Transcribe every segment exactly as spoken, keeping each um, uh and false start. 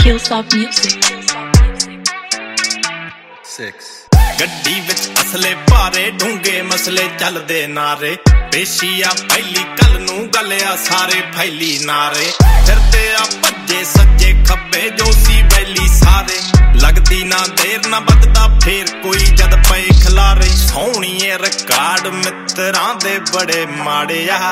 Hilltop Music. Six. ਗੱਡੀ ਵਿੱਚ ਅਸਲੇ ਭਾਰੇ ਡੂੰਗੇ ਮਸਲੇ ਚੱਲਦੇ ਨਾਰੇ ਪੇਸ਼ੀਆ ਪਹਿਲੀ ਕੱਲ ਨੂੰ ਗੱਲਿਆ ਸਾਰੇ ਫੈਲੀ ਨਾਰੇ ਫਿਰਦੇ ਆ ਭੱਜੇ ਸੱਜੇ ਖੱਬੇ ਜੋ ਸੀ ਬੈਲੀ ਸਾਰੇ ਲੱਗਦੀ ਨਾ ਦੇਰ ਨਾ ਵੱਧਦਾ ਫੇਰ ਕੋਈ ਜਦ ਪਏ ਖਿਲਾਰੇ ਸੋਹਣੀਏ ਰਿਕਾਰਡ ਮਿੱਤਰਾਂ ਦੇ ਬੜੇ ਮਾੜੇ ਆ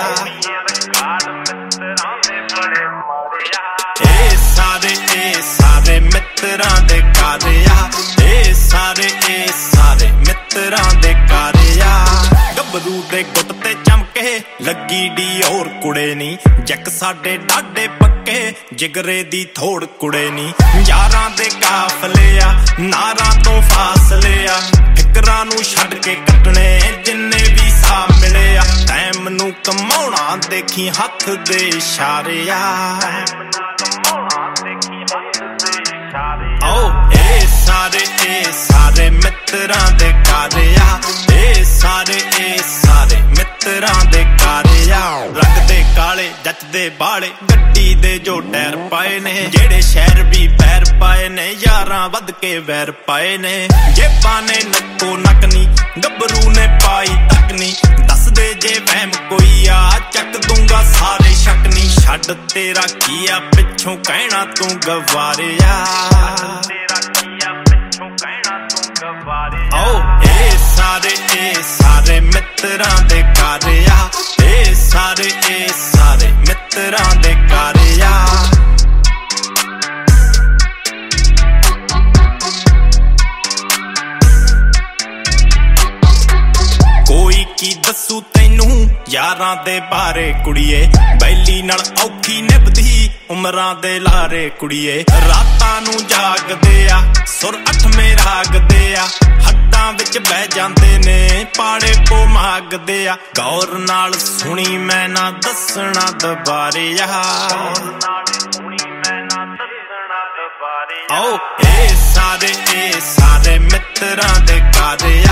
ਇਹ ਸਾਰੇ ਇਹ ਸਾਰੇ ਮਿੱਤਰਾਂ ਦੇ ਕਾਰੇ ਆ ਇਹ ਸਾਰੇ ਇਹ ਸਾਰੇ ਮਿੱਤਰਾਂ ਦੇ ਕਾਰੇ ਆ ਗੱਭਰੂ ਦੇ ਗੁੱਟ ਤੇ ਚਮਕੇ ਲੱਗੀ ਡੀ ਹੋਰ ਕੁੜੇ ਨੀ ਜੱਕ ਸਾਡੇ ਡਾਡੇ ਪੱਕੇ ਜਿਗਰੇ ਦੀ ਥੋੜ ਕੁੜੇ ਨੀ ਯਾਰਾਂ ਦੇ ਕਾਫਲੇ ਆ ਨਾਰਾਂ ਤੋਂ ਫਾਸਲੇ ਆ ਫਿਕਰਾਂ ਨੂੰ ਛੱਡ ਕੇ ਕੱਟਣੇ ਜਿੰਨੇ ਵੀ ਸਾਹ ਮਿਲੇ ਆ ਟਾਈਮ ਨੂੰ ਕਮਾਉਣਾ ਦੇਖੀ ਹੱਥ ਦੇ ਇਸ਼ਾਰੇ ਆ ਓ ਇਹ ਸਾਰੇ ਇਹ ਸਾਰੇ ਮਿੱਤਰਾਂ ਦੇ ਕਾਰੇ ਆ ਇਹ ਸਾਰੇ ਇਹ ਸਾਰੇ ਮਿੱਤਰਾਂ ਦੇ ਕਾਰੇ ਆ ਰੰਗ ਦੇ ਕਾਲੇ ਜੱਚਦੇ ਬਾਲੇ ਗੱਡੀ ਦੇ ਜੋ ਟਾਇਰ ਪਾਏ ਨੇ ਜਿਹੜੇ ਸ਼ਹਿਰ ਵੀ ਪੈਰ ਪਾਏ ਨੇ ਯਾਰਾਂ ਵੱਧ ਕੇ ਵੈਰ ਪਾਏ ਨੇ ਜੇਬਾਂ ਨੇ ਨੱਕੋ ਨੱਕ ਨੀ ਗੱਭਰੂ ਨੇ ਪਾਈ ਤੱਕ ਨੀ ਦੱਸਦੇ ਜੇ ਵਹਿਮ ਕੋਈ ਆ ਚੱਕ ਦੂੰਗਾ ਸਾਰੇ ਸ਼ੱਕ ਨੀ ਛੱਡ ਤੇਰਾ ਕੀ ਆ ਪਿੱਛੋਂ ਕਹਿਣਾ ਤੂੰ ਗਵਾਰਿਆ ਓ ਇਹ ਸਾਰੇ ਇਹ ਸਾਰੇ ਮਿੱਤਰਾਂ ਦੇ ਕਾਰੇ ਆ ਇਹ ਸਾਰੇ ਇਹ ਸਾਰੇ ਮਿੱਤਰਾਂ ਦੇ ਕਾਰੇ ਆ ਕੋਈ ਕੀ ਦੱਸੂ ਤੈਨੂੰ ਯਾਰਾਂ ਦੇ ਬਾਰੇ ਕੁੜੀਏ ਬੈਲੀ ਨਾਲ ਔਖੀ ਨਿਭਦੀ ਉਮਰਾਂ ਦੇ ਲਾਰੇ ਕੁੜੀਏ ਰਾਤਾਂ ਨੂੰ ਜਾਗਦੇ ਆ ਸੁਰ ਅੱਠਵੇਂ ਰਾਗਦੇ ਆ ਹੱਦਾਂ ਵਿੱਚ ਬਹਿ ਜਾਂਦੇ ਨੇ ਪਾੜੇ ਪੋ ਮਾਗਦੇ ਆ ਗੌਰ ਨਾਲ ਸੁਣੀ ਮੈਂ ਨਾ ਦੱਸਣਾ ਦੁਬਾਰੇ ਆ ਓ ਇਹ ਸਾਰੇ ਇਹ ਸਾਰੇ ਮਿੱਤਰਾਂ ਦੇ ਕਾਰੇ